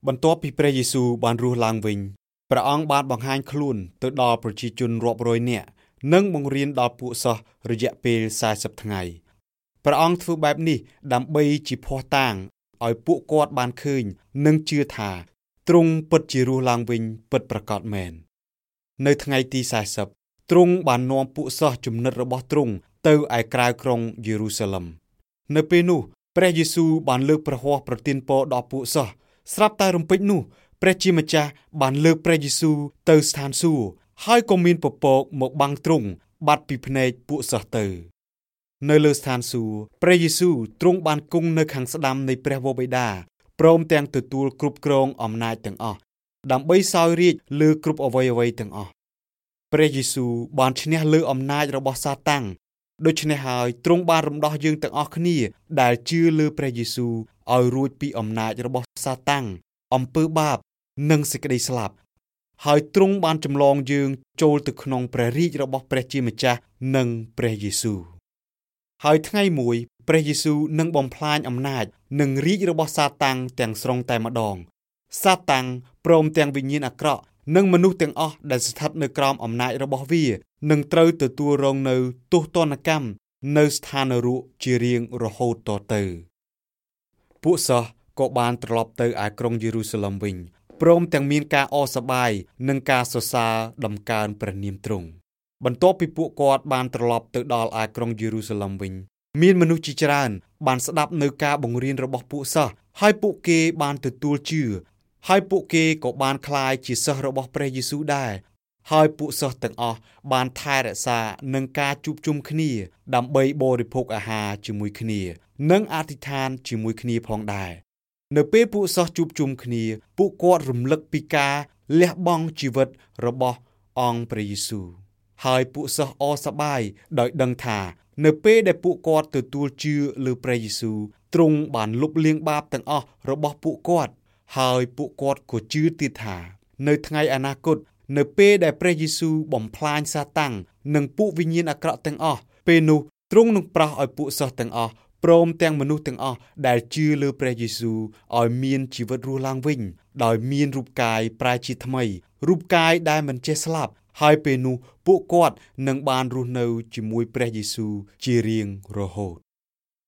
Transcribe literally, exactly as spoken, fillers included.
បន្ទាប់ពីព្រះយេស៊ូវបានរស់ឡើងវិញព្រះអង្គបានបង្ហាញខ្លួនទៅដល់ប្រជាជនរាប់រយនាក់និងបង្រៀនដល់ពួកសិស្សរយៈពេលសែសិបថ្ងៃព្រះអង្គធ្វើបែបនេះដើម្បីជាភស្តុតាងឲ្យពួកគាត់បានឃើញនិងជឿថាទ្រង់ពិតជារស់ឡើងវិញពិតប្រាកដមែននៅថ្ងៃទីសែសិបទ្រង់បាននាំពួកសិស្សជំនិតរបស់ទ្រង់ទៅឯក្រៅក្រុងយេរូសាឡិមនៅពេលនោះព្រះយេស៊ូវបានលើកព្រះហស្ថប្រទានពរដល់ពួកសិស្សស្រាប់តែរំពេចនោះព្រះជាម្ចាស់បានលើកព្រះយេស៊ូវទៅស្ថានសួគ៌ហើយក៏មានពពកមកបាំងទ្រង់បាត់ពីភ្នែកពួកសិស្សទៅនៅលើស្ថានសួគ៌ព្រះយេស៊ូវទ្រង់បានគង់នៅខាងស្ដាំនៃព្រះវរបិតាព្រមទាំងទទួលគ្រប់គ្រងអំណាចទាំងអស់ដើម្បីសោយរាជ្យលើគ្រប់អ្វីៗទាំងអស់ព្រះយេស៊ូវបានឈ្នះលើអំណាចរបស់សាតាំងដូច្នេះហើយទ្រង់បានរំដោះយើងទាំងអស់គ្នាដែលជឿលើព្រះយេស៊ូវឲ្យរួចពីអំណាចរបស់សាតាំងអំពើបាបនិងសេចក្តីស្លាប់ហើយទ្រង់បានចម្លងយើងចូលទៅក្នុងព្រះរាជរបស់ព្រះជាម្ចាស់និងព្រះយេស៊ូវហើយថ្ងៃមួយព្រះយេស៊ូវនឹងបំផ្លាញអំណាចនិងរាជរបស់សាតាំងទាំងស្រុងតែម្ដងសាតាំងព្រមទាំងវិញ្ញាណអាក្រក់និងមនុស្សទាំងអស់ដែលស្ថិតនៅក្រោមអំណាចរបស់វានឹងត្រូវទទួលរងនៅទោសទណ្ឌកម្មនៅស្ថាននរកជារៀងរហូតតទៅពួកសិស្សក៏បានត្រឡប់ទៅឯក្រុងយេរូសាឡិមវិញព្រមទាំងមានការអរសប្បាយនិងការសរសើរដំកើងព្រះនាមទ្រង់បន្ទាប់ពីពួកគាត់បានត្រឡប់ទៅដល់ឯក្រុងយេរូសាឡិមវិញមានមនុស្សជាច្រើនបានស្ដាប់នៅការបង្រៀនរបស់ពួកសិស្សហើយពួកគេបានទទួលជឿហើយពួកគេក៏បានក្លាយជាសិស្សរបស់ព្រះយេស៊ូវដែរហើយពួកសិស្សទាំងអស់បានថែរក្សានឹងការជួបជុំគ្នាដើម្បីបរិភោគអាហារជាមួយគ្នានិងអធិដ្ឋានជាមួយគ្នាផងដែរនៅពេលពួកសិស្សជួបជុំគ្នាពួកគាត់រំលឹកពីការលះបង់ជីវិតរបស់អង្គព្រះយេស៊ូវហើយពួកសិស្សអរសប្បាយដោយដឹងថានៅពេលដែលពួកគាត់ទទួលជឿលើព្រះយេស៊ូវទ្រង់បានលុបលាងបាបទាំងអស់របស់ពួកគាត់ហើយពួកគាត់ក៏ជឿទៀតថានៅថ្ងៃអនាគតនៅពេលដែលព្រះយេស៊ូវបំផ្លាញសាតាំងនិងពួកវិញ្ញាណអាក្រក់ទាំងអស់ពេលនោះទ្រង់នឹងប្រោសឲ្យពួកសិស្សទាំងអស់ព្រមទាំងមនុស្សទាំងអស់ដែលជឿលើព្រះយេស៊ូវឲ្យមានជីវិតរស់ឡើងវិញដោយមានរូបកាយប្រែជាថ្មីរូបកាយដែលមិនចេះស្លាប់ហើយពេលនោះពួកគាត់នឹងបានរស់នៅជាមួយព្រះយេស៊ូវជារៀងរហូត